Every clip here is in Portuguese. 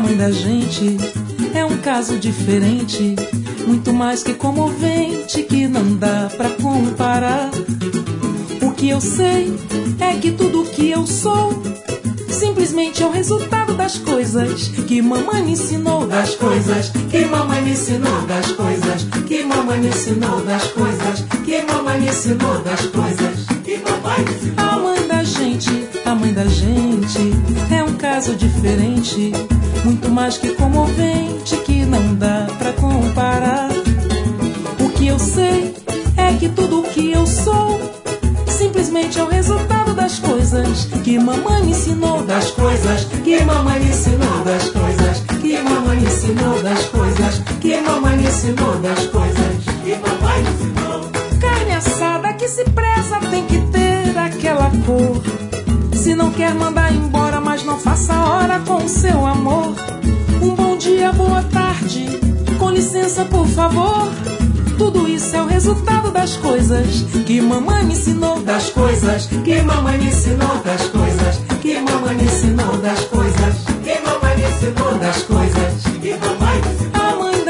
mãe da gente é um caso diferente, muito mais que comovente, que não dá pra comparar. O que eu sei é que tudo que eu sou simplesmente é o resultado das coisas que mamãe me ensinou, das coisas que mamãe me ensinou, das coisas que mamãe me ensinou, das coisas que mamãe me ensinou, das coisas que mamãe me ensinou. A mãe da gente é um caso diferente, muito mais que comovente, que não dá pra comparar. O que eu sei é que tudo que eu sou simplesmente é o resultado das coisas que mamãe me ensinou, das coisas que mamãe me ensinou, das coisas que mamãe me ensinou, das coisas que mamãe me ensinou, das coisas que mamãe me ensinou. Carne assada que se preza tem que ter aquela cor. Se não quer mandar embora, mas não faça hora com o seu amor. Um bom dia, boa tarde, com licença por favor. Tudo isso é o resultado das coisas que mamãe me ensinou, das coisas que mamãe me ensinou, das coisas que mamãe me ensinou, das coisas que mamãe me ensinou, das coisas que mamãe me ensinou.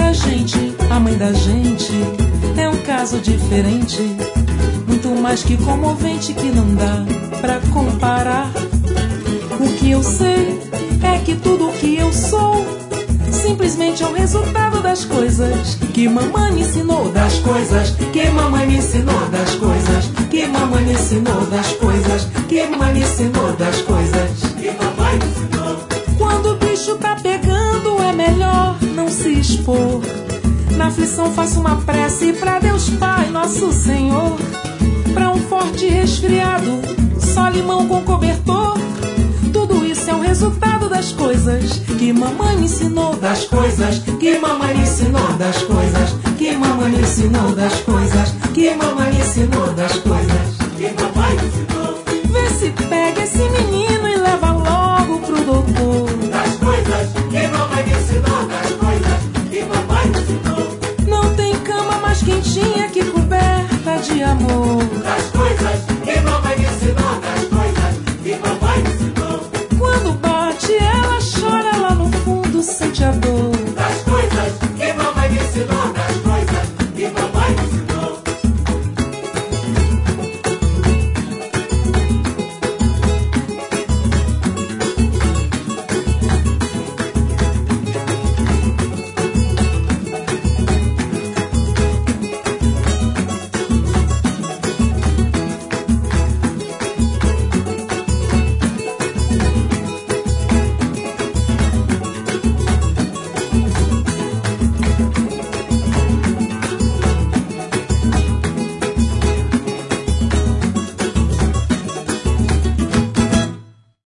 A mãe da gente é um caso diferente, muito mais que comovente, que não dá pra comparar. O que eu sei é que tudo que eu sou simplesmente é o resultado das coisas que mamãe me ensinou, das coisas que mamãe me ensinou, das coisas que mamãe me ensinou, das coisas que mamãe me ensinou, das coisas que mamãe me ensinou. Quando o bicho tá pegando é melhor não se expor. Na aflição faço uma prece pra Deus Pai, Nosso Senhor. Pra um forte resfriado, só limão com cobertor. Tudo isso é o resultado das coisas que mamãe me ensinou, das coisas que mamãe me ensinou, das coisas que mamãe me ensinou, das coisas que mamãe me ensinou, das coisas que mamãe me ensinou. Vê se